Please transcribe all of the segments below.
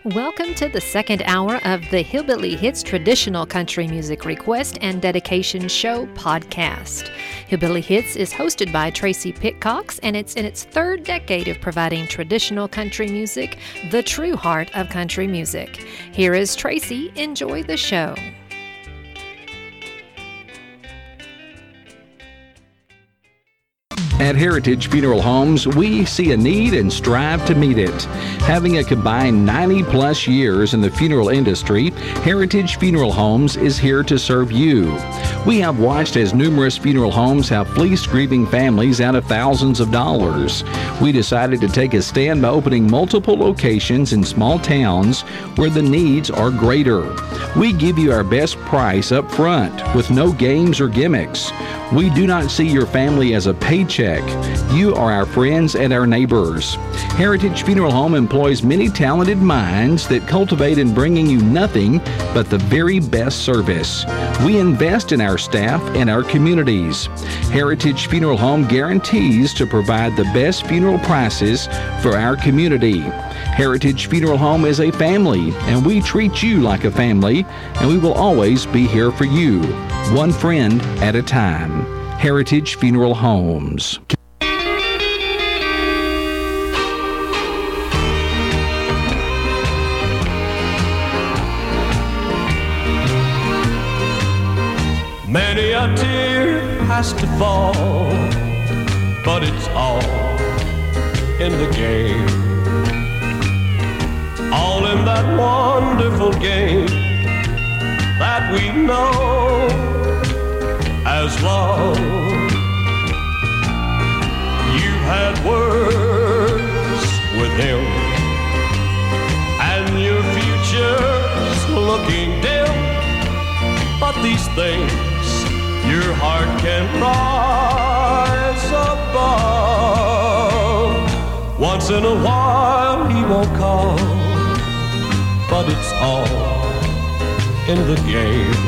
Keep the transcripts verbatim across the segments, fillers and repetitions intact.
Welcome to the second hour of the Hillbilly Hits Traditional Country Music Request and Dedication Show podcast. Hillbilly Hits is hosted by Tracy Pitcox, and it's in its third decade of providing traditional country music, the true heart of country music. Here is Tracy. Enjoy the show. At Heritage Funeral Homes, we see a need and strive to meet it. Having a combined ninety plus years in the funeral industry, Heritage Funeral Homes is here to serve you. We have watched as numerous funeral homes have fleeced grieving families out of thousands of dollars. We decided to take a stand by opening multiple locations in small towns where the needs are greater. We give you our best price up front with no games or gimmicks. We do not see your family as a paycheck. You are our friends and our neighbors. Heritage Funeral Home employs many talented minds that cultivate in bringing you nothing but the very best service. We invest in our staff and our communities. Heritage Funeral Home guarantees to provide the best funeral prices for our community. Heritage Funeral Home is a family, and we treat you like a family, and we will always be here for you, one friend at a time. Heritage Funeral Homes. Many a tear has to fall, but it's all in the game. All in that wonderful game that we know as love. You've had words with him, and your future's looking dim. But these things your heart can rise above. Once in a while he won't call, but it's all in the game.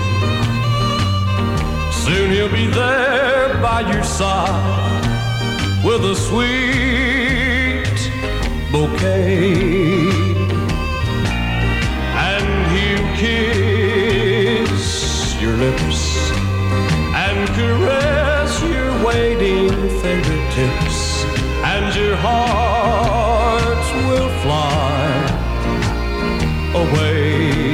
Soon he'll be there by your side with a sweet bouquet, and he'll kiss your lips and caress your waiting fingertips, and your heart will fly away.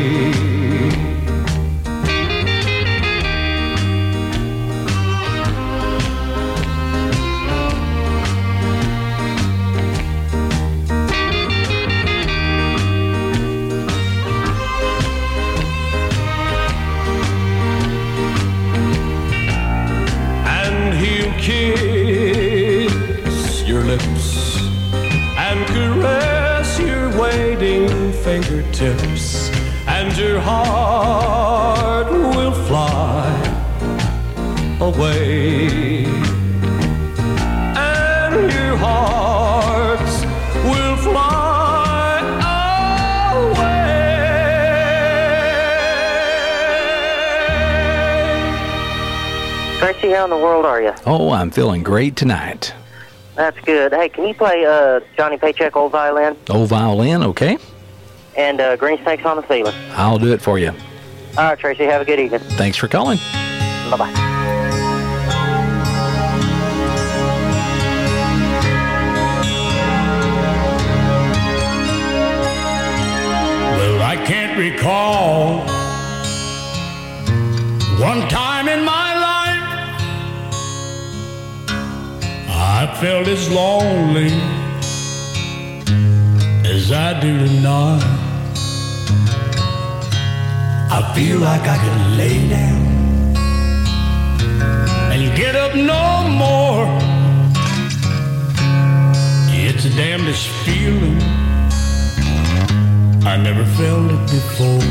Kiss your lips and caress your waiting fingertips, and your heart will fly away. And your hearts will fly away. Tracy, how in the world are you? Oh, I'm feeling great tonight. That's good. Hey, can you play uh, Johnny Paycheck, Old Violin? Old Violin, okay. And uh, Green Snakes on the Ceiling. I'll do it for you. All right, Tracy, have a good evening. Thanks for calling. Bye-bye. Well, I can't recall one time in my life I felt as lonely as I do tonight. I feel like I could lay down and get up no more. It's the damnedest feeling, I never felt it before.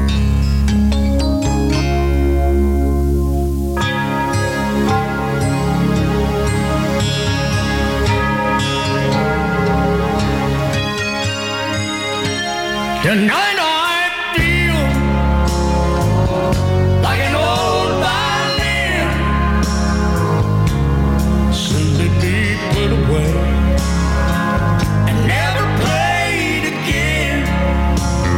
Tonight I feel like an old violin, soon to be put away and never played again.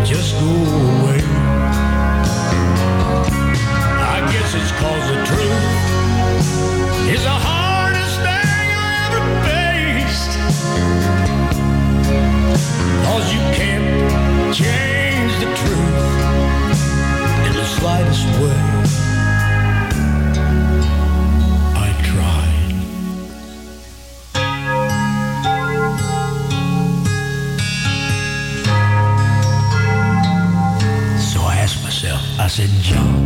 just go away. I guess it's 'cause the truth is the hardest thing I ever faced. 'Cause you can't change the truth in the slightest way. I tried. So I asked myself, I said, John,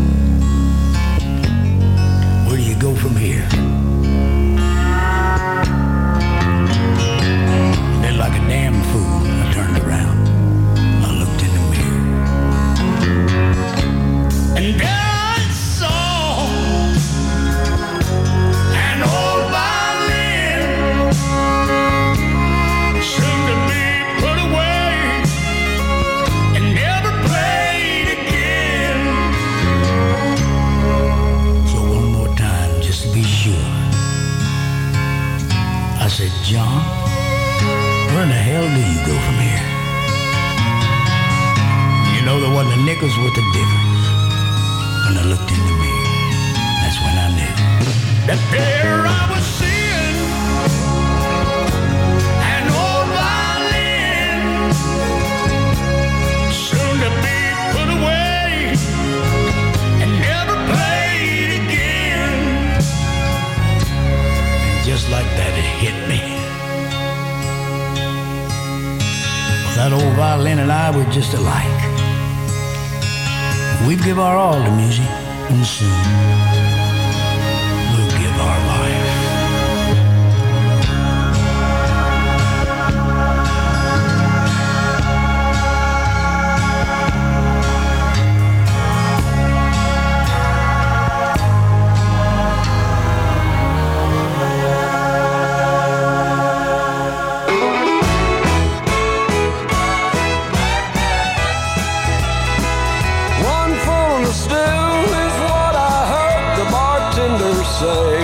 where do you go from here? And then like a damn fool, I turned around. I looked in the mirror. And there I saw an old violin, soon to be put away and never played again. So one more time, just to be sure, I said, John, where in the hell do you go from here? You know, there wasn't a nickel's worth of difference. When I looked in the mirror, that's when I knew that there I was seeing an old violin, soon to be put away and never played again. And just like that, it hit me. That old violin and I were just alike. We'd give our all to music, and soon we'll give our life. Say,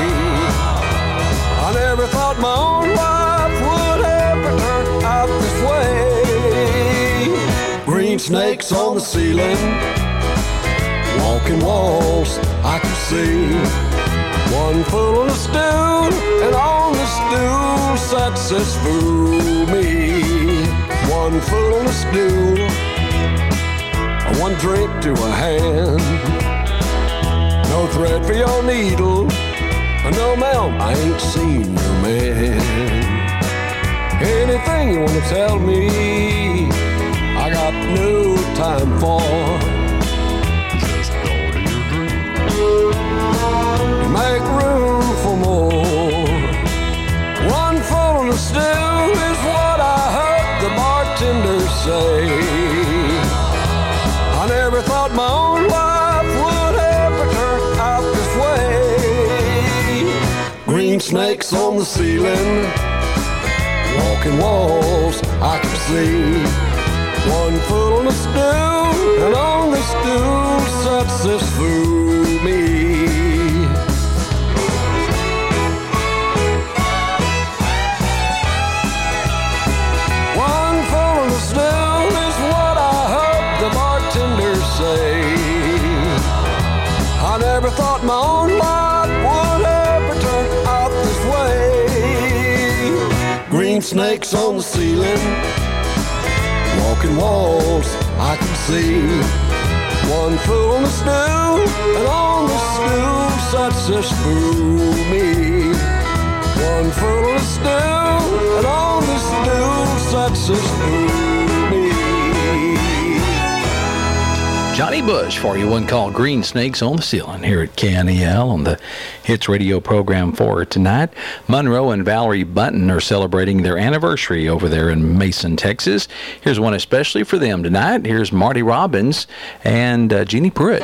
I never thought my own life would ever turn out this way. Green snakes on the ceiling, walking walls I can see. One foot on the stool, and on the stool sat this fool me. One foot on the stool, one drink to a hand. No thread for your needle. No, ma'am, I ain't seen no man. Anything you want to tell me, I got no time for. Just go to your dream. Make room for more. One foot on the stool is what I heard the bartender say. I never thought my own life would ever turn out this way. Green snakes on the ceiling, walking walls I can see. One foot on the stool, and on the stool sits this fool me. One foot on the stool is what I heard the bartender say. I never thought my own life would ever turn out this way. Green snakes on the ceiling, walking walls I can see. One foot on the stool, and on the stool sits this fool me. One foot on the stool, and on the stool sits this fool me. Johnny Bush for you, one called Green Snakes on the Ceiling here at K N E L on the Hits Radio program for tonight. Monroe and Valerie Bunton are celebrating their anniversary over there in Mason, Texas. Here's one especially for them tonight. Here's Marty Robbins and uh, Jeannie Pruitt.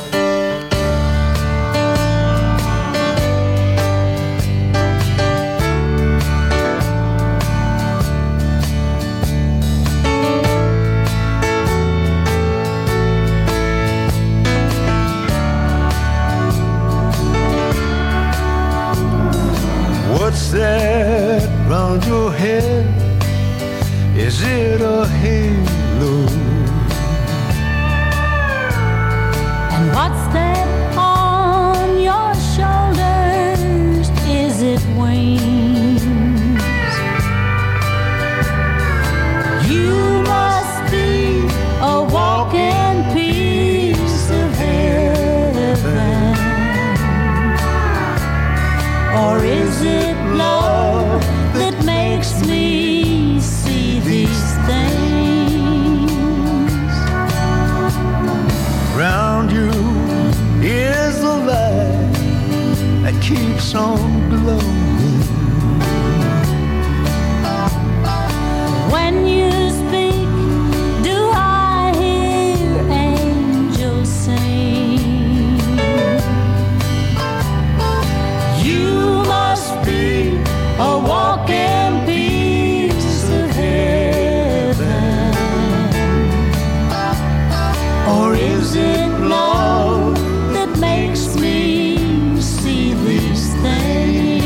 What's that round your head? Is it a halo? Or is it love that makes me see these things? Round you is the light that keeps on glowing. When you speak, do I hear angels sing? You must be a walking piece of heaven. Or is it love that makes me see these things?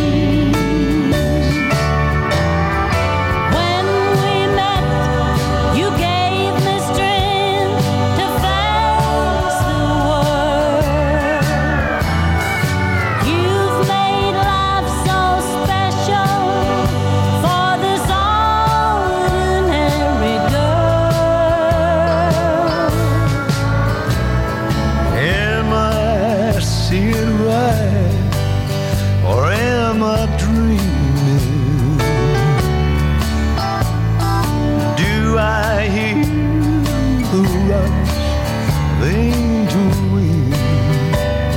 When we met, you gave me strength to face the world. You've made life so special for this ordinary girl. Am I seeing right, or am I dreaming? Do I hear the rush of angel wings?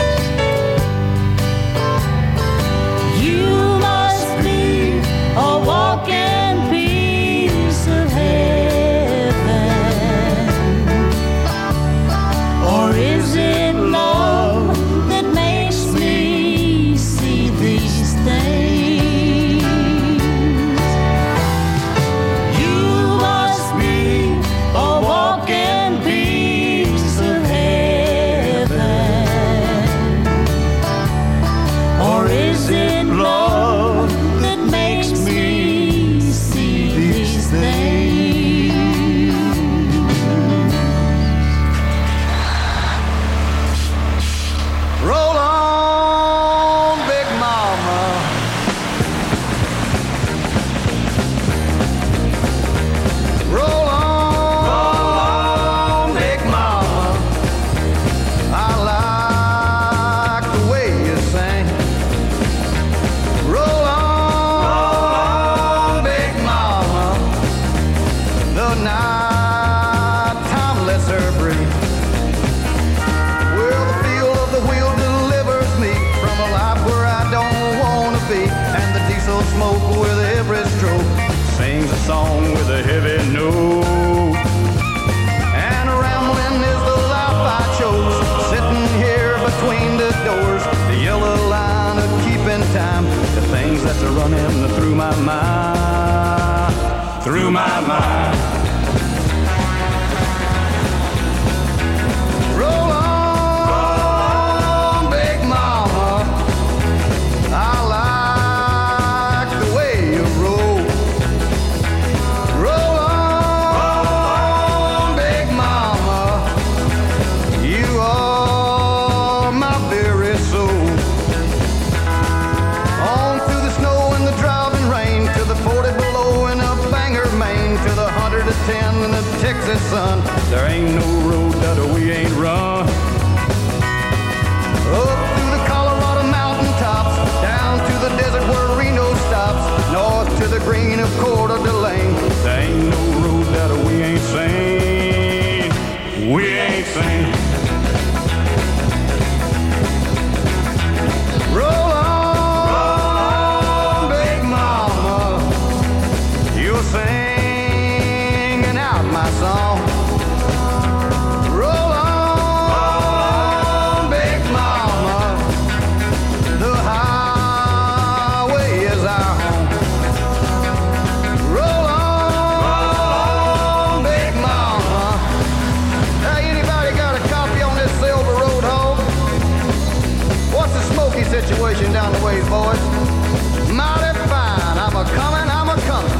You must be a walking piece of heaven. Or is it love that makes me see these things? You must be a walking piece of heaven. Or is it love that makes me see these things? Roll on, Big Mama. Roll on, Big Mama. I like the way you sing. Roll on, Big Mama. The night time lets her breathe. Well, the feel of the wheel delivers me from a life where I don't want to be. And the diesel smoke with every stroke sings a song with a heavy note. And rambling is the life I chose, sitting here between the doors. The yellow line of keeping time, the things that's a running through my mind, through my mind. Roll on, Big Mama. I like the way you roll. Roll on, Big Mama. You are my very soul. On through the snow and the driving rain, to the forty below in a Bangor, Maine, to the one hundred ten in the Texas sun. There ain't no road that we ain't run. Up through the Colorado mountain tops, down to the desert where Reno stops, north to the green of Coeur d'Alene. There ain't no road that we ain't seen. We ain't seen. Roll on, Big Mama. You're singing out my song. Roll on, Big Mama. The highway is our home. Roll on, Big Mama. Hey, anybody got a copy on this Silver Road home? What's the smoky situation down the ways, boys? Mighty fine. I'm a coming, I'm a coming.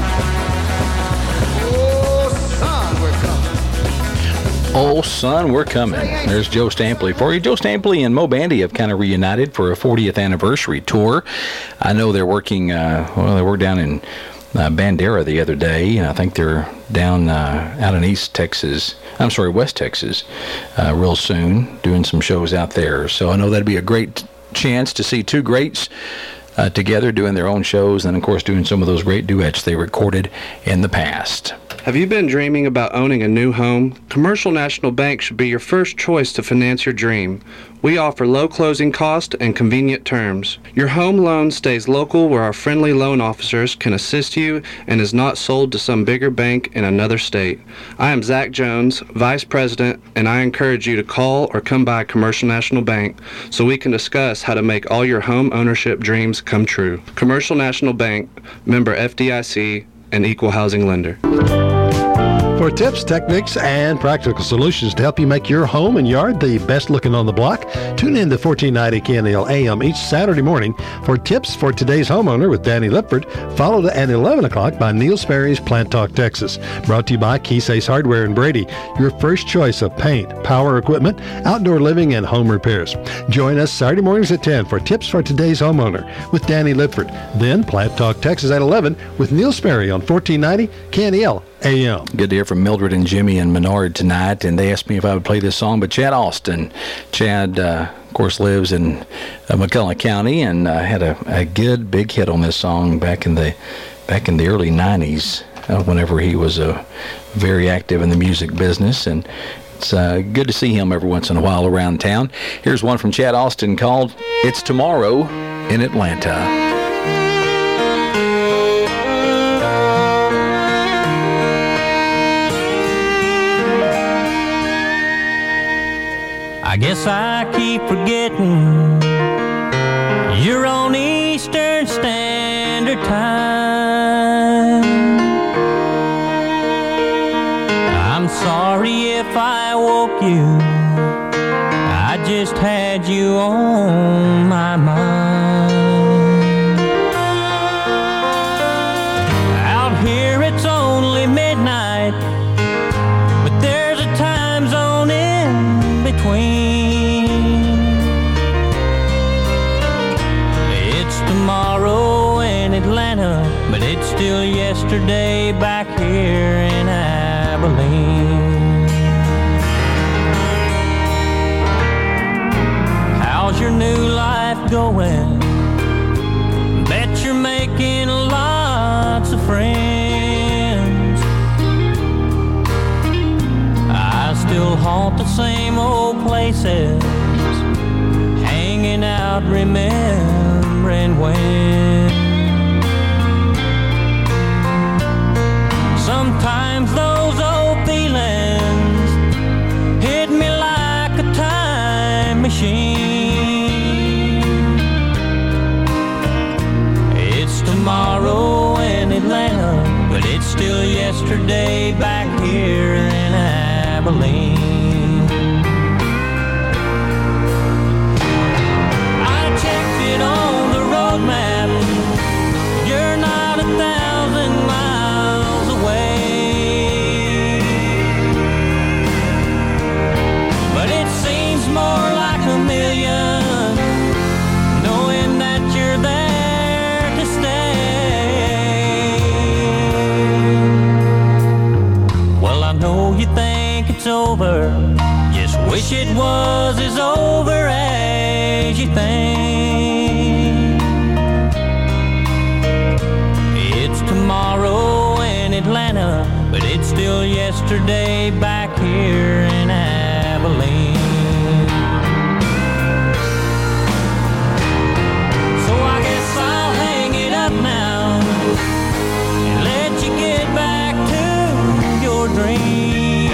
Oh, son, we're coming. Oh, son, we're coming. There's Joe Stampley for you. Joe Stampley and Mo Bandy have kind of reunited for a fortieth anniversary tour. I know they're working, uh, well, they were down in uh, Bandera the other day, and I think they're down uh, out in East Texas, I'm sorry, West Texas, uh, real soon, doing some shows out there. So I know that'd be a great chance to see two greats uh, together doing their own shows and, of course, doing some of those great duets they recorded in the past. Have you been dreaming about owning a new home? Commercial National Bank should be your first choice to finance your dream. We offer low closing cost and convenient terms. Your home loan stays local where our friendly loan officers can assist you and is not sold to some bigger bank in another state. I am Zach Jones, Vice President, and I encourage you to call or come by Commercial National Bank so we can discuss how to make all your home ownership dreams come true. Commercial National Bank, member F D I C, an equal housing lender. For tips, techniques, and practical solutions to help you make your home and yard the best looking on the block, tune in to fourteen ninety K N L A M each Saturday morning for tips for today's homeowner with Danny Lipford, followed at eleven o'clock by Neil Sperry's Plant Talk Texas. Brought to you by Keysay's Hardware in Brady, your first choice of paint, power equipment, outdoor living, and home repairs. Join us Saturday mornings at ten for tips for today's homeowner with Danny Lipford. Then Plant Talk Texas at eleven with Neil Sperry on fourteen ninety K N L A M. Good to hear from Mildred and Jimmy and Menard tonight, and they asked me if I would play this song by Chad Austin. Chad, uh, of course, lives in uh, McCullough County and uh, had a, a good big hit on this song back in the back in the early nineties, uh, whenever he was uh, very active in the music business, and it's uh, good to see him every once in a while around town. Here's one from Chad Austin called "It's Tomorrow in Atlanta." I guess I keep forgetting you're on Eastern Standard Time. I'm sorry if I woke you, I just had you on my mind. Out here it's only midnight, but there's a time zone in between. It's tomorrow in Atlanta, but it's still yesterday back here in Abilene. How's your new life going? Bet you're making lots of friends. I still haunt the same old places, hanging out, remembering when. Sometimes those old feelings hit me like a time machine. It's tomorrow in Atlanta, but it's still yesterday back here in Abilene. I checked it on the road map. You're not a thousand miles away, but it seems more like a million, knowing that you're there to stay. Well, I know you think it's over, just wish it was as over as you think. It's tomorrow in Atlanta, but it's still yesterday back here in Abilene. So I guess I'll hang it up now and let you get back to your dreams.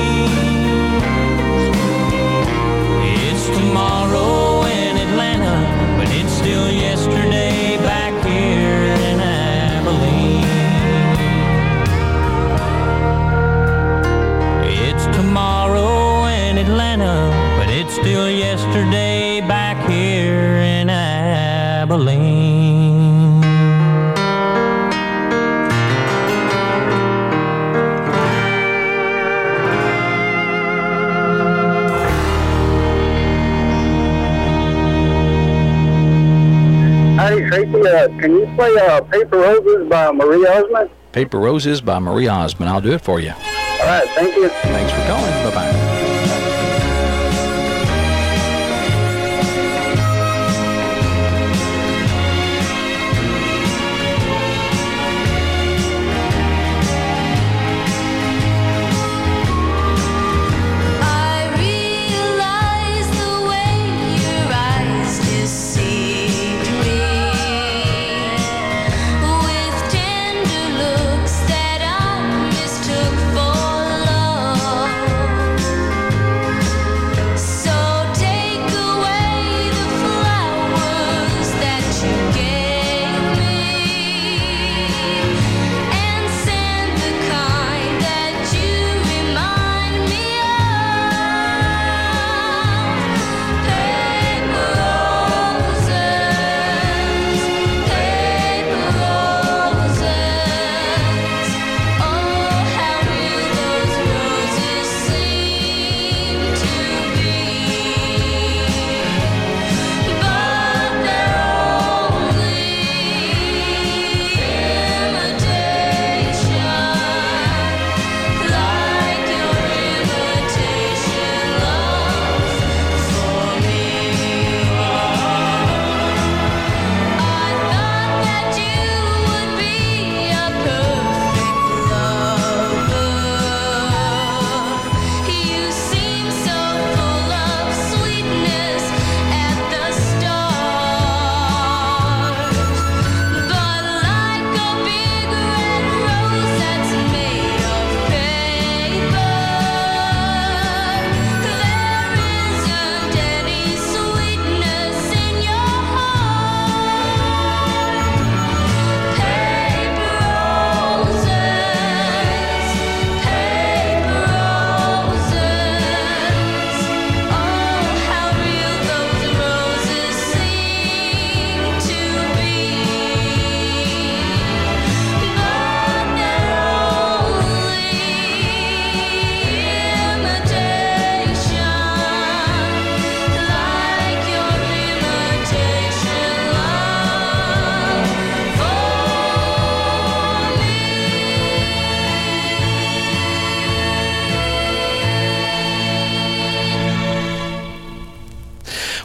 It's tomorrow in Atlanta, but it's still yesterday back here in Abilene. It's tomorrow in Atlanta, but it's still yesterday back here in Abilene. Hey, Tracy, uh, can you play uh, Paper Roses by Marie Osmond? Paper Roses by Marie Osmond. I'll do it for you. All right, thank you. Thanks for calling. Bye-bye.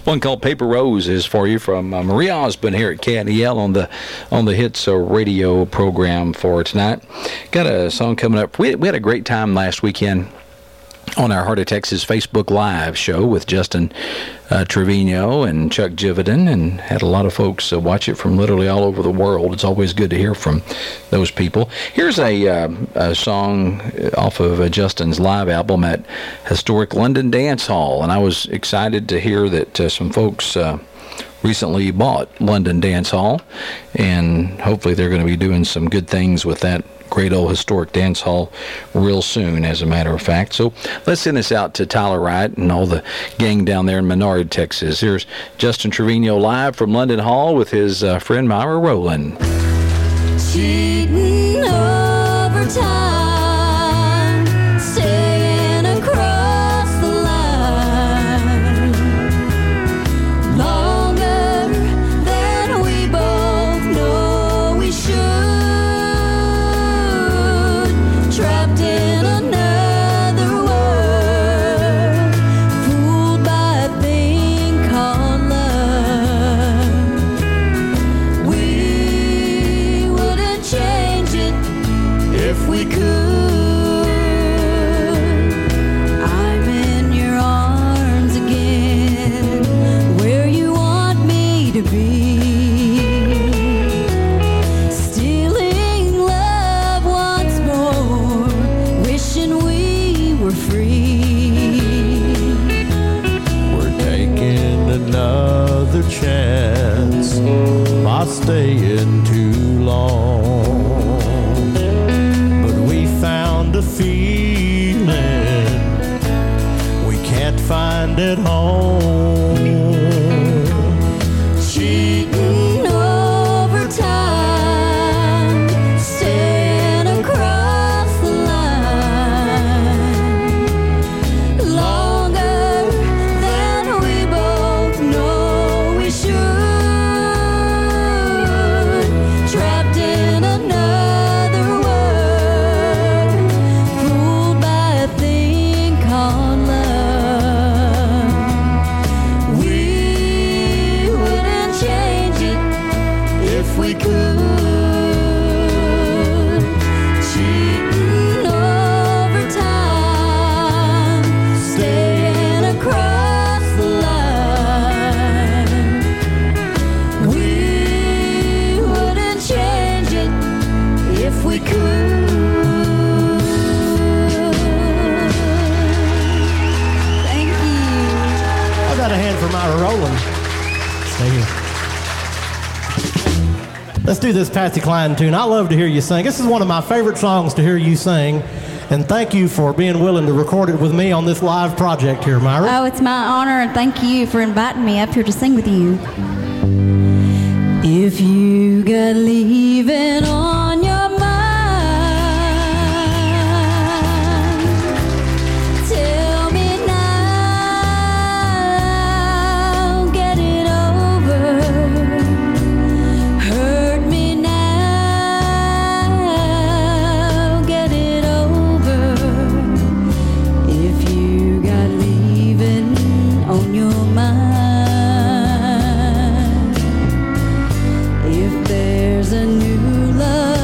One called Paper Rose is for you from uh, Marie Osmond here at K N E L on the on the Hits uh, radio program for tonight. Got a song coming up. We, we had a great time last weekend on our Heart of Texas Facebook Live show with Justin uh, Trevino and Chuck Jividen, and had a lot of folks uh, watch it from literally all over the world. It's always good to hear from those people. Here's a, uh, a song off of uh, Justin's live album at Historic London Dance Hall, and I was excited to hear that uh, some folks uh, recently bought London Dance Hall, and hopefully they're going to be doing some good things with that great old historic dance hall real soon, as a matter of fact. So let's send this out to Tyler Wright and all the gang down there in Menard, Texas. Here's Justin Trevino live from London Hall with his uh, friend Myra Rowland. Cheating over time, staying across the line, longer than we both know we should. Trapped in another world, fooled by a thing called love. We wouldn't change it if we could. I'm in your arms again, where you want me to be. Stealing love once more, wishing we were free. We're taking another chance by staying too long. But we found a feeling we can't find at home. Cheating over time, staying across the line, longer than we both know we should. Trapped in another world, fooled by a thing called love. We wouldn't change it if we could. Cheating over time, staying across the line. We wouldn't change it if we could. Thank you. I got a hand for Myra Rowland. Stay here. Let's do this Patsy Cline tune. I love to hear you sing. This is one of my favorite songs to hear you sing. And thank you for being willing to record it with me on this live project here, Myra. Oh, it's my honor, and thank you for inviting me up here to sing with you. If you got leaving on your mind, tell me now, get it over. Hurt me now, get it over. If you got leaving on your mind, if there's a new love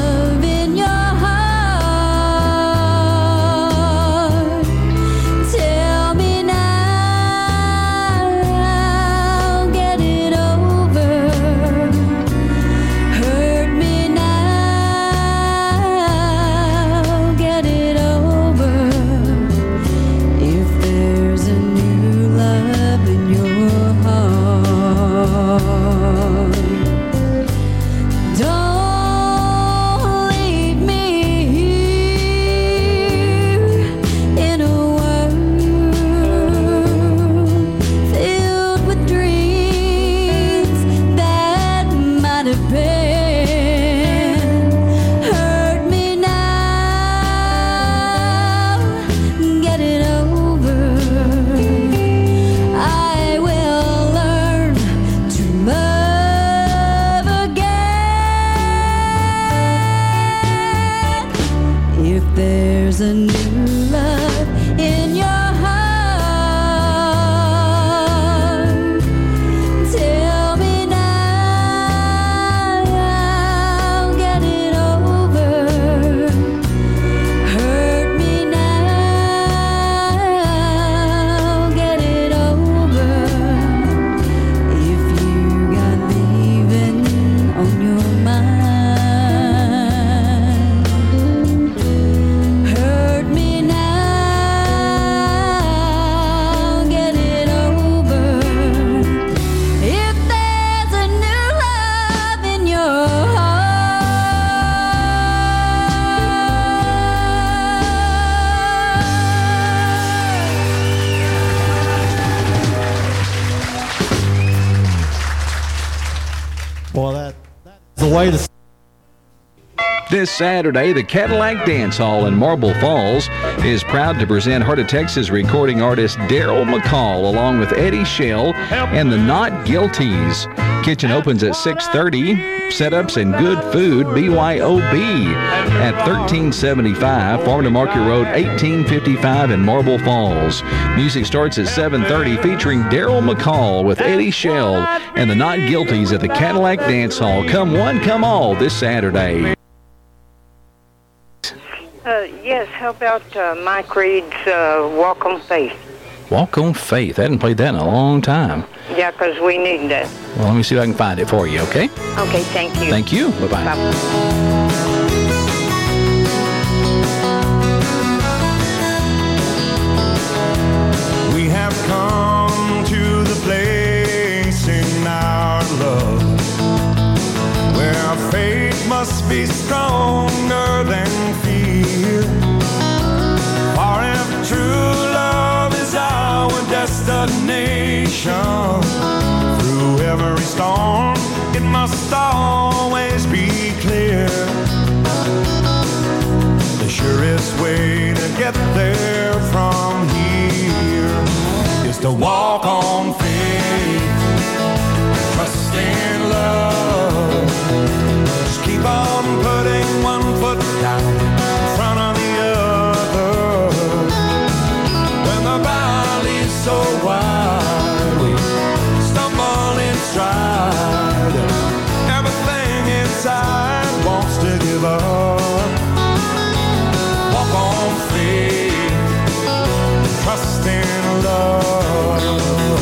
way to... This Saturday, the Cadillac Dance Hall in Marble Falls is proud to present Heart of Texas recording artist Daryl McCall along with Eddie Shell and the Not Guilties. Kitchen opens at six thirty. Setups and good food, B Y O B, at thirteen seventy-five Farm to Market Road, eighteen fifty-five in Marble Falls. Music starts at seven thirty featuring Daryl McCall with Eddie Shell and the Not Guilties at the Cadillac Dance Hall. Come one, come all this Saturday. Uh, yes, how about uh, Mike Reed's uh, Walk on Faith? Walk on Faith. I hadn't played that in a long time. Yeah, because we need that. Well, let me see if I can find it for you, okay? Okay, thank you. Thank you. Bye-bye. Bye. We have come to the place in our love where faith must be stronger than fear. For if true love is our destination, through every storm it must always be clear. The surest way to get there from here is to walk on faith, trust in love. Just keep on putting one foot down in front of the other. When the valley's so wide, we stumble in stride. Everything inside wants to give up. Walk on faith, trust in love.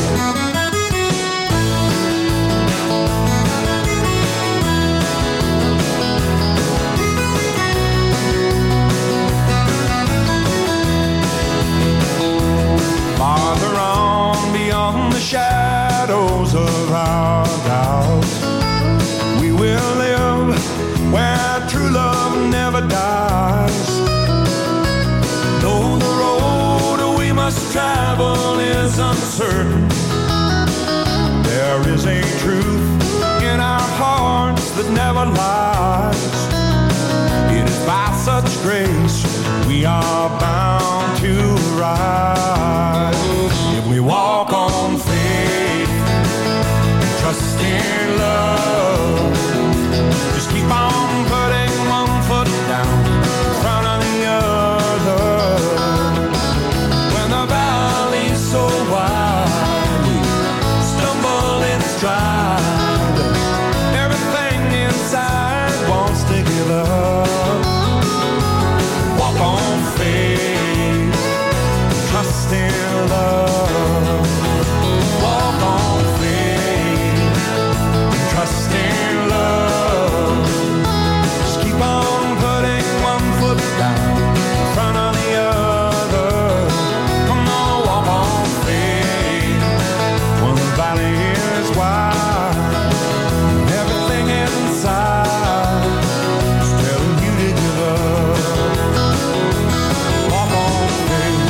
Farther on beyond the shadows of our doubts, we will live where true love never dies. Though the road we must travel is uncertain, there is a truth in our hearts that never lies. It is by such grace we are bound to rise. If we walk on faith, trust in love, just keep on putting one foot down in front of the other. When the valley's so wide, we stumble in stride. Everything inside wants to give up. Walk on faith, trust in love. Walk on faith, trust in love. Just keep on putting one foot down in front of the other. Come on, walk on faith. When the valley is wide, everything inside is telling you to give up. Walk on faith.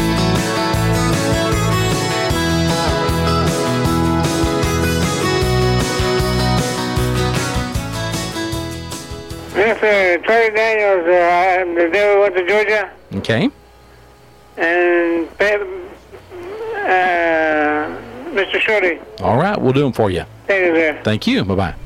This is Terry Daniels. Uh, I'm the devil went to Georgia. Okay. And uh, Mister Shorty. All right, we'll do them for you. Thank you, sir. Thank you. Bye-bye.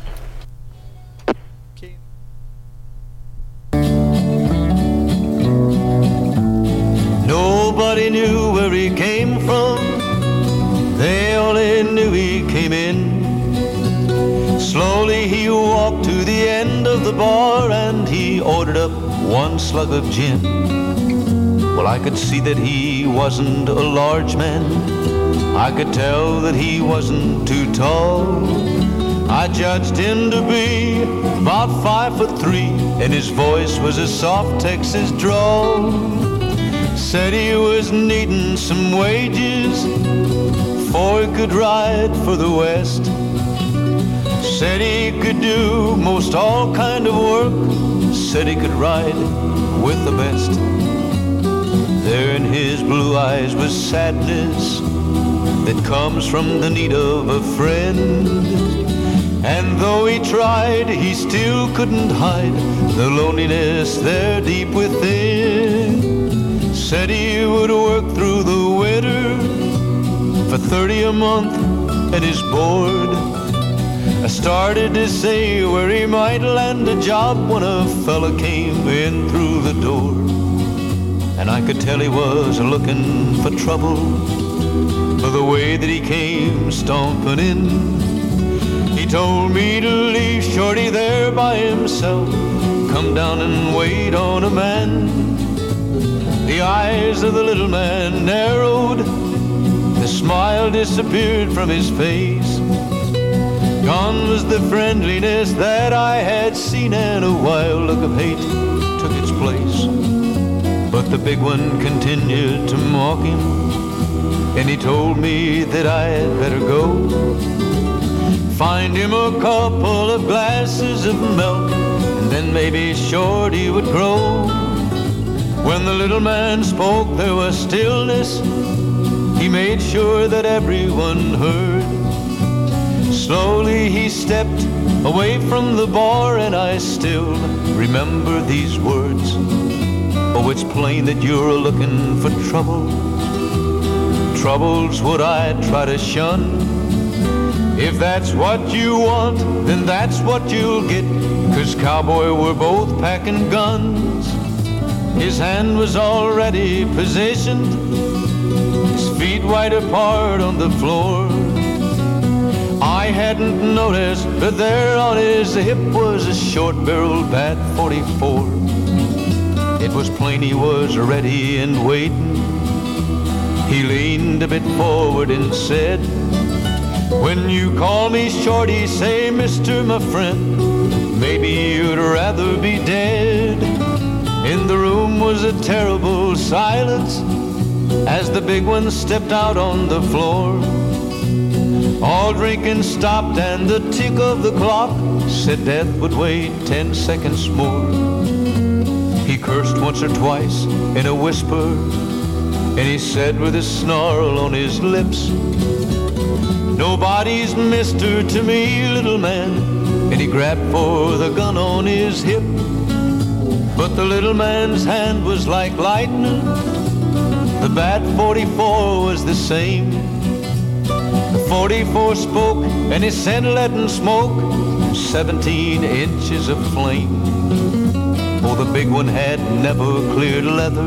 Nobody knew where he came from. They only knew he came in. Slowly he walked to the end of the bar and he ordered up one slug of gin. Well, I could see that he wasn't a large man. I could tell that he wasn't too tall. I judged him to be about five foot three, and his voice was a soft Texas drawl. Said he was needing some wages before he could ride for the West. Said he could do most all kind of work. Said he could ride with the best. There in his blue eyes was sadness that comes from the need of a friend. And though he tried, he still couldn't hide the loneliness there deep within. Said he would work through the winter for thirty a month and is bored. I started to say where he might land a job when a fella came in through the door. And I could tell he was looking for trouble for the way that he came stomping in. He told me to leave Shorty there by himself, come down and wait on a man. The eyes of the little man narrowed, the smile disappeared from his face. Gone was the friendliness that I had seen, and a wild look of hate took its place. But the big one continued to mock him, and he told me that I'd better go. Find him a couple of glasses of milk, and then maybe Shorty would grow. When the little man spoke, there was stillness. He made sure that everyone heard. Slowly he stepped away from the bar, and I still remember these words. Oh, it's plain that you're looking for trouble. Trouble's what I try to shun. If that's what you want, then that's what you'll get. 'Cause cowboy, we're both packing guns. His hand was already positioned, his feet wide apart on the floor. I hadn't noticed, but there on his hip was a short-barreled bat forty-four. It was plain he was ready and waiting. He leaned a bit forward and said, when you call me Shorty, say, mister, my friend, maybe you'd rather be dead. In the room was a terrible silence as the big one stepped out on the floor. All drinking stopped, and the tick of the clock said death would wait ten seconds more. He cursed once or twice in a whisper, and he said with a snarl on his lips, nobody's mister to me, little man. And he grabbed for the gun on his hip, but the little man's hand was like lightning. The bat forty-four was the same. The forty-four spoke, and it sent leaden smoke, seventeen inches of flame. Oh, the big one had never cleared leather,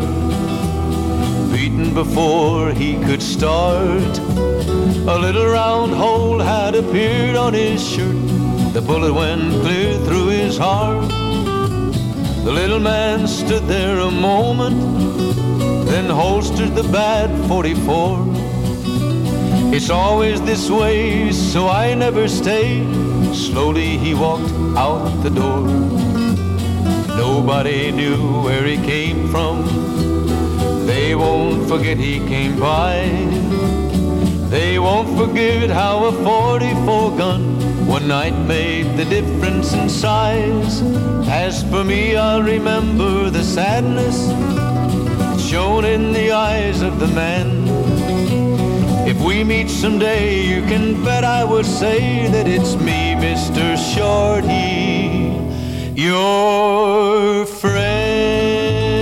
beaten before he could start. A little round hole had appeared on his shirt. The bullet went clear through his heart. The little man stood there a moment, then holstered the bat forty-four. It's always this way, so I never stayed. Slowly he walked out the door. Nobody knew where he came from. They won't forget he came by. They won't forget how a forty-four gun one night made the difference in size. As for me, I'll remember the sadness shown in the eyes of the man. If we meet someday, you can bet I would say that it's me, Mister Shorty, your friend.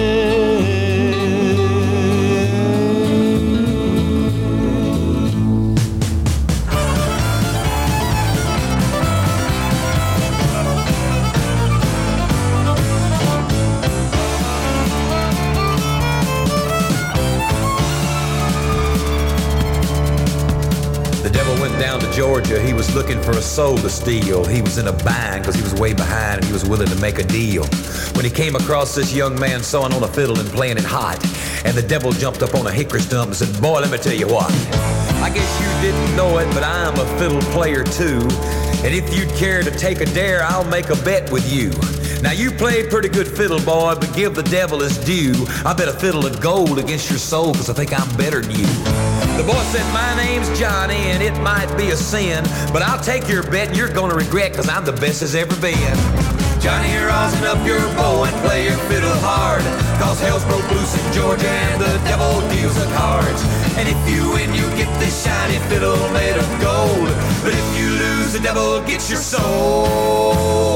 Down to Georgia, he was looking for a soul to steal. He was in a bind because he was way behind and he was willing to make a deal. When he came across this young man sawing on a fiddle and playing it hot, and the devil jumped up on a hickory stump and said, boy, let me tell you what. I guess you didn't know it, but I'm a fiddle player too. And if you'd care to take a dare, I'll make a bet with you. Now you played pretty good fiddle, boy, but give the devil his due. I bet a fiddle of gold against your soul, cause I think I'm better than you. The boy said, my name's Johnny, and it might be a sin, but I'll take your bet and you're gonna regret, cause I'm the best as ever been. Johnny, rosin up your bow and play your fiddle hard, cause hell's broke loose in Georgia and the devil deals the cards. And if you win, you get this shiny fiddle made of gold, but if you lose, 'cause the devil gets your soul.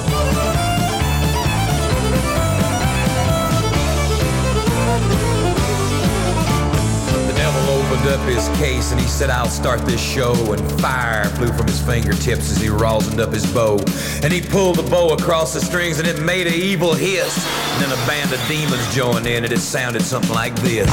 Opened up his case and he said, I'll start this show, and fire flew from his fingertips as he rosined up his bow, and he pulled the bow across the strings and it made an evil hiss, and then a band of demons joined in and it sounded something like this.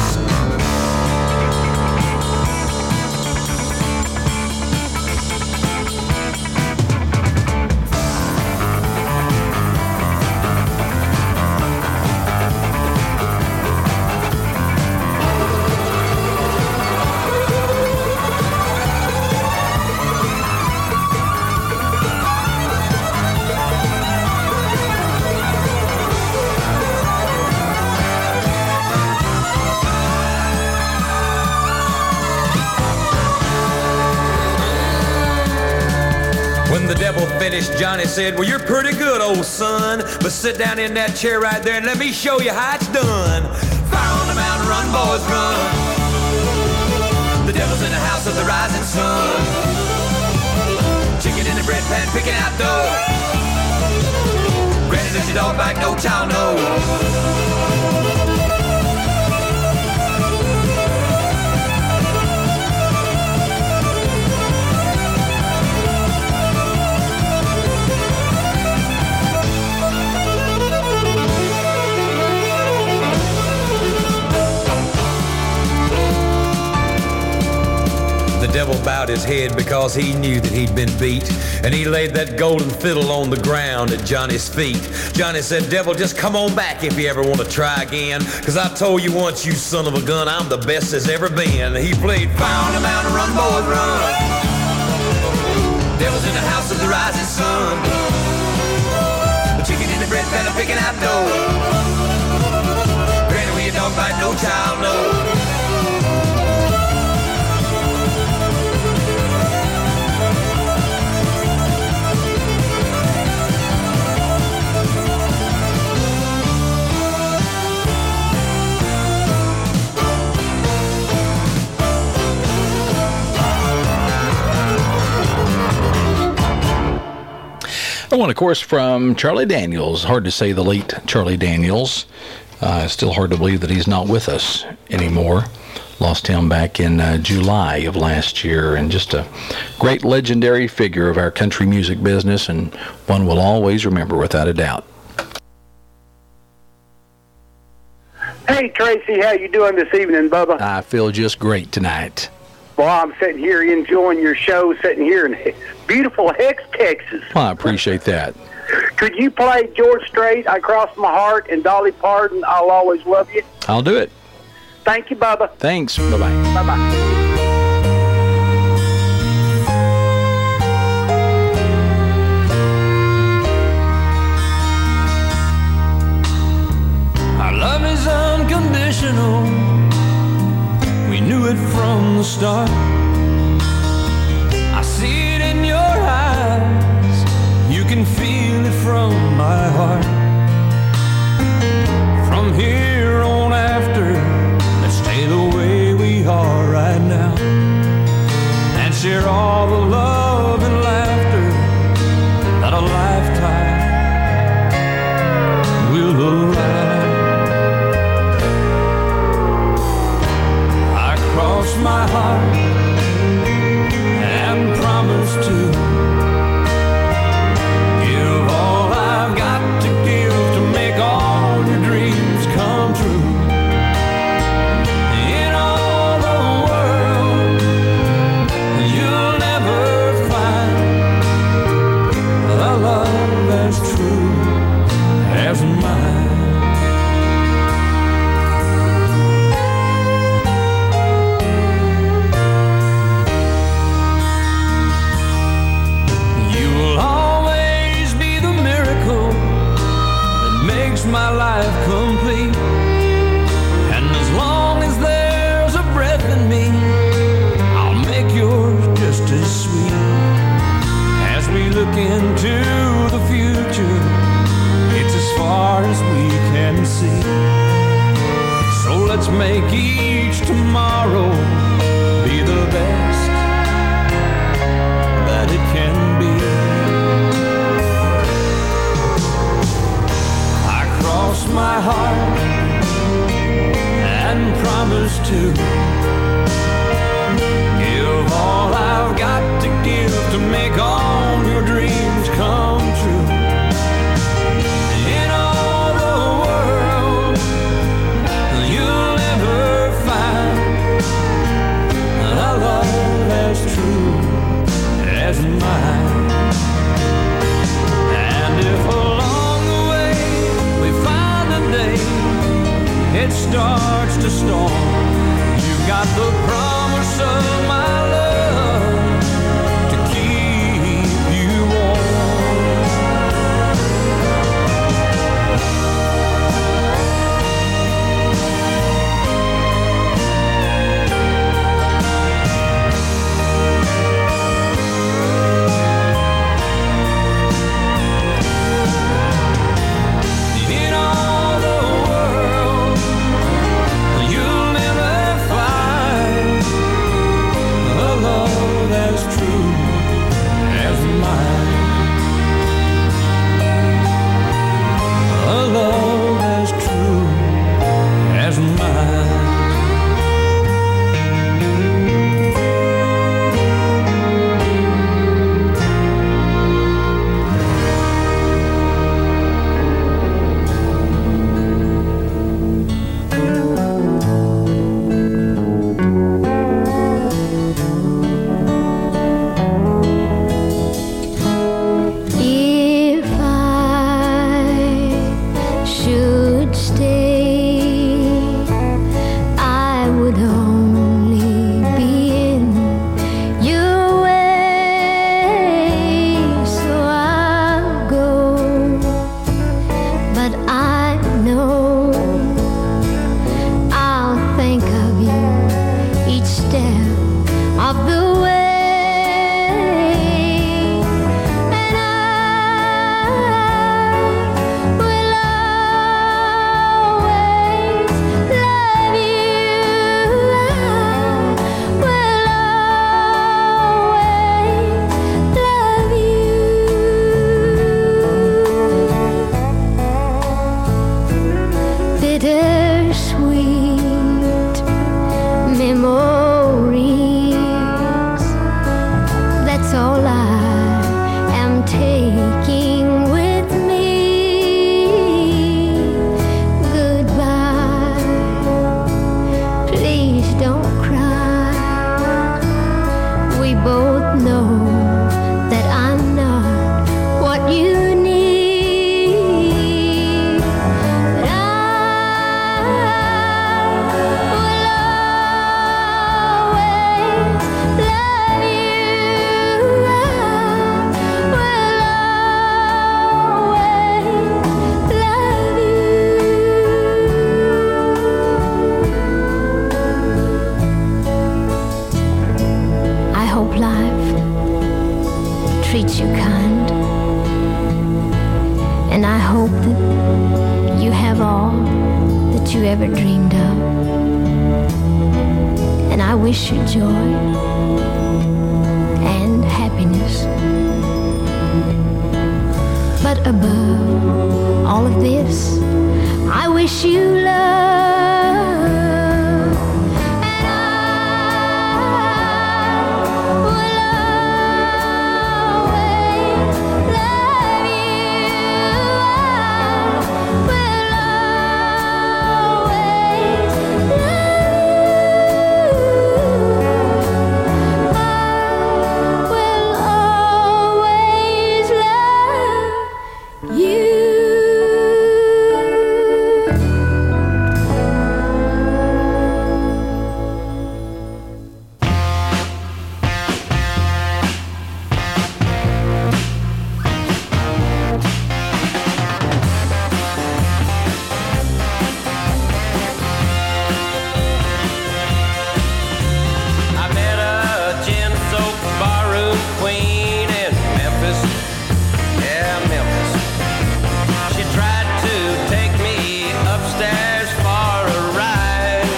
Finished, Johnny said, well, you're pretty good, old son, but sit down in that chair right there and let me show you how it's done. Fire on the mountain, run, boys, run. The devil's in the house of the rising sun. Chicken in the bread pan, picking out dough. Granny, does your dog bite? No child, no. The devil bowed his head because he knew that he'd been beat, and he laid that golden fiddle on the ground at Johnny's feet. Johnny said, devil, just come on back if you ever want to try again, 'cause I told you once, you son of a gun, I'm the best there's ever been. He played fire on the mountain, run, boys, run. Devil's in the house of the rising sun. The chicken in the bread pan, I'm picking out dough. Granny, where your dog bite, no child, no. I want, of course, from Charlie Daniels. Hard to say the late Charlie Daniels. Uh, still hard to believe that he's not with us anymore. Lost him back in uh, July of last year, and just a great legendary figure of our country music business, and one we'll always remember without a doubt. Hey, Tracy, how you doing this evening, Bubba? I feel just great tonight. Well, I'm sitting here enjoying your show, sitting here in beautiful Hex, Texas. Well, I appreciate that. Could you play George Strait, I Cross My Heart, and Dolly Parton, I'll Always Love You? I'll do it. Thank you, Bubba. Thanks. Bye-bye. Bye-bye. Our love is unconditional. We knew it from the start. I see it in your eyes. You can feel it from my heart. From here on after, let's stay the way we are right now, and share all the love and laughter that a lifetime will allow. Cross my heart and promise to give all I've got to give to make all your dreams come true. In all the world, you'll never of the way. And I will always love you. I will always love you. Bittersweet memories, that's all I am taking with me. Goodbye, please don't cry. We both know that I'm not what you need. But I will always love you. I will always love you. I hope life treats you kind, and I hope that you have all that you ever dreamed of, and I wish you joy and happiness. But above all of this, I wish you love. And I will always love you. I will always love you. I will always love you. I met a gin-soaked barroom queen in Memphis. Yeah, Memphis. She tried to take me upstairs for a ride.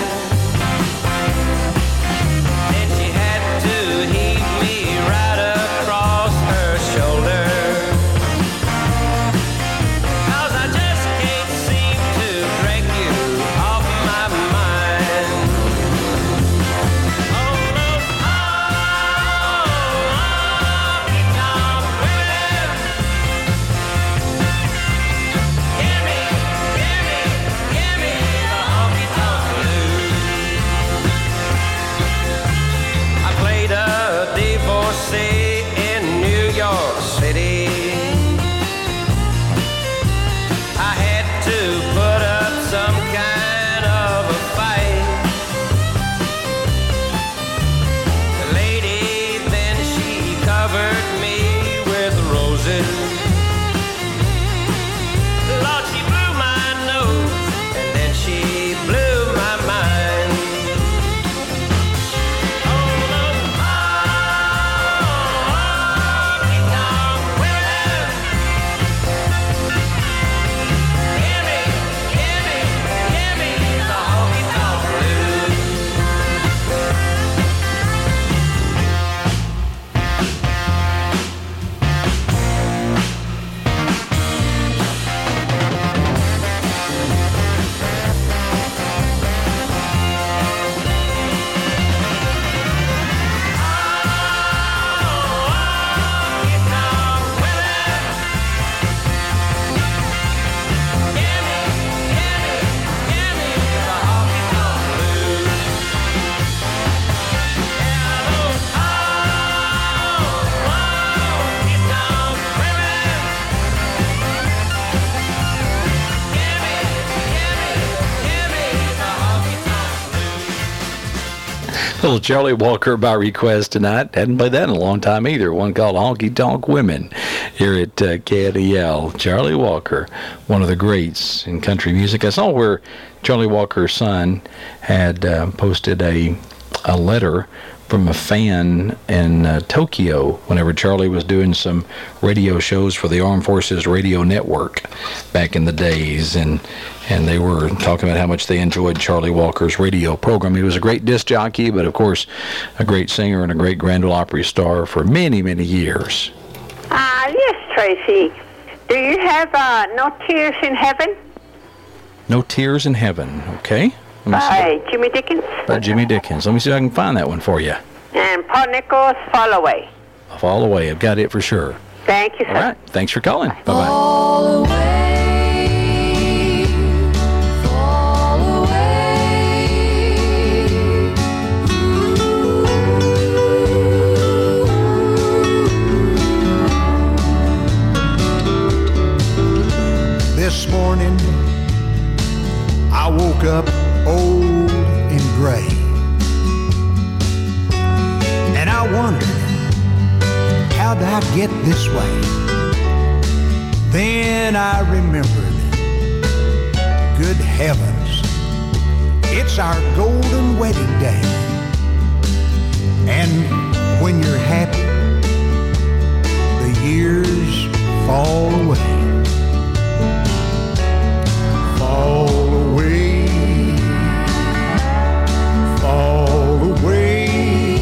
Then she had to heave me right across her shoulder. 'Cause I just can't seem to break you off my mind. Oh, no, oh, honky-tonk women. Give me, give me, give me the honky-tonk blues. I played a divorcee in New York City. I had to put up some kind of a fight. The lady, then she covered me with roses. Lord, she blew my nose, and then she blew my mind. Oh, no, honky-tonk women. Give me, give me, give me the honky-tonk blues. Little Charlie Walker by request tonight. Hadn't played that in a long time either. One called Honky Tonk Women here at uh, K N E L. Charlie Walker, one of the greats in country music. I saw where Charlie Walker's son had uh, posted a a letter from a fan in uh, Tokyo whenever Charlie was doing some radio shows for the Armed Forces Radio Network back in the days, and and they were talking about how much they enjoyed Charlie Walker's radio program. He was a great disc jockey, but of course a great singer and a great Grand Ole Opry star for many, many years. Ah, uh, yes, Tracy. Do you have uh, No Tears in Heaven? No Tears in Heaven, okay. By Jimmy Dickens. By Jimmy Dickens. Let me see if I can find that one for you. And Paul Nichols, Fall Away. Fall Away. I've got it for sure. Thank you, sir. All right. Thanks for calling. Bye-bye. Fall away, fall away. This morning, I woke up old and gray, and I wondered, how'd I get this way? Then I remembered, good heavens, it's our golden wedding day. And when you're happy, the years fall away. Fall away, fall away.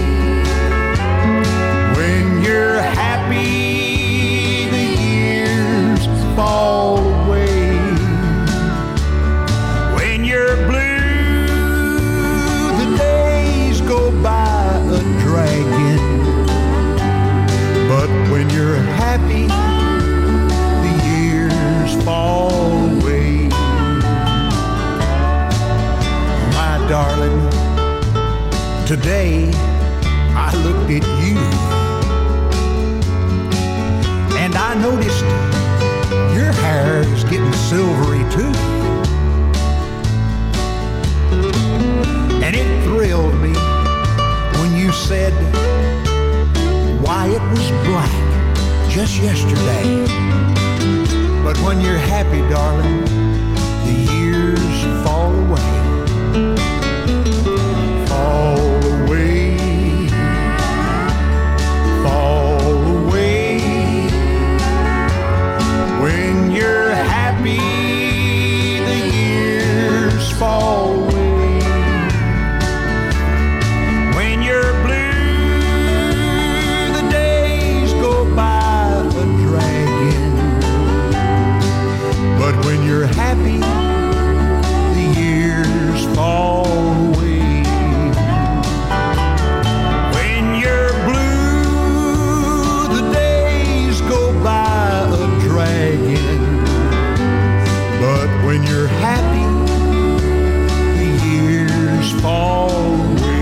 When you're happy, the years fall away. When you're blue, the days go by a-dragging. But when you're happy, the years fall away. Darling, today I looked at you and I noticed your hair is getting silvery too. And it thrilled me when you said why it was black just yesterday. But when you're happy, darling, the years fall away. Fall away, fall away. When you're happy, the years fall away. When you're blue, the days go by a-dragging. But when you're happy, the years fall away. When you're blue, the days go by a-dragging. But when you're happy, the years fall away.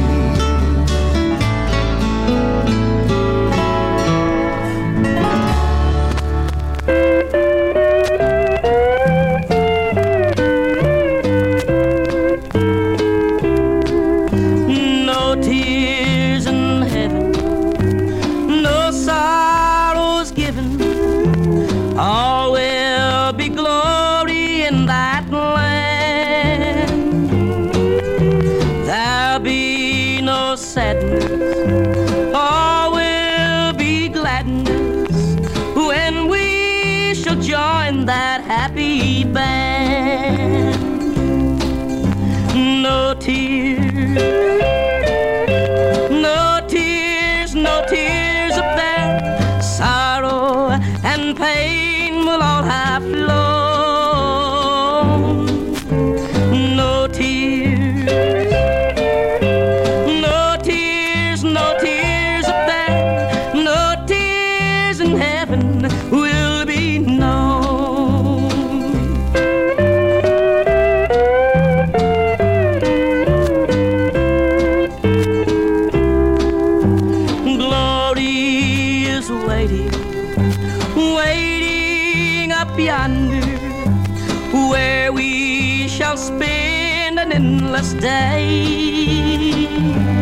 Day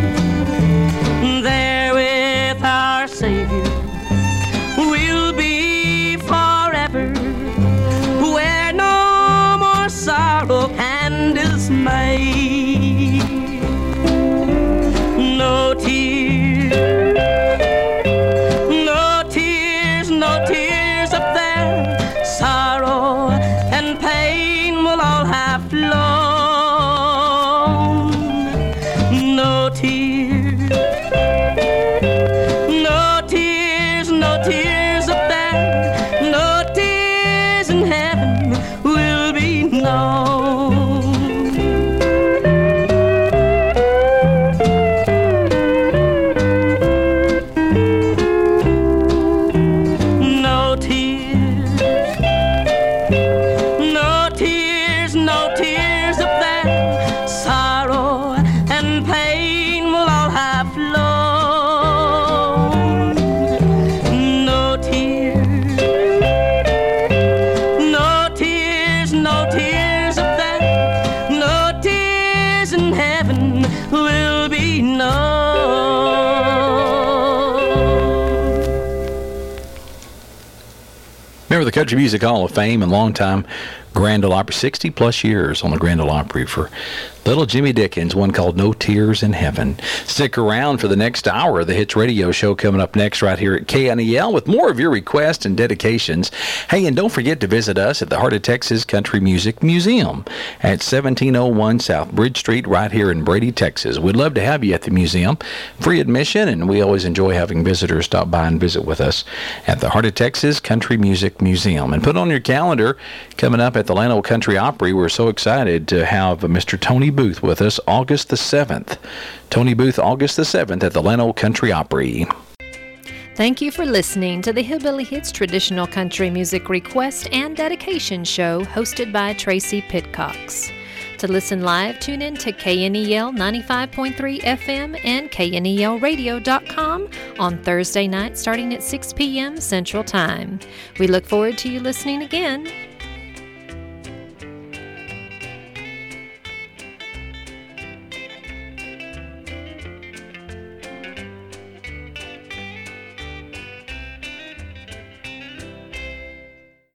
there with our Savior we'll be forever, where no more sorrow can dismay, no tears Member of the Country Music Hall of Fame and longtime Grand Ole Opry, sixty plus years on the Grand Ole Opry for little Jimmy Dickens, one called No Tears in Heaven. Stick around for the next hour of the Hits Radio Show coming up next right here at K N E L with more of your requests and dedications. Hey, and don't forget to visit us at the Heart of Texas Country Music Museum at seventeen oh one South Bridge Street right here in Brady, Texas. We'd love to have you at the museum. Free admission, and we always enjoy having visitors stop by and visit with us at the Heart of Texas Country Music Museum. And put on your calendar, coming up at the Llano Country Opry, we're so excited to have Mister Tony Booth with us August the seventh. Tony Booth, August the seventh at the Llano Country Opry. Thank you for listening to the Hillbilly Hits Traditional Country Music Request and Dedication Show hosted by Tracy Pitcox. To listen live, tune in to K N E L ninety-five point three F M and K N E L radio dot com on Thursday night starting at six p.m. Central Time. We look forward to you listening again.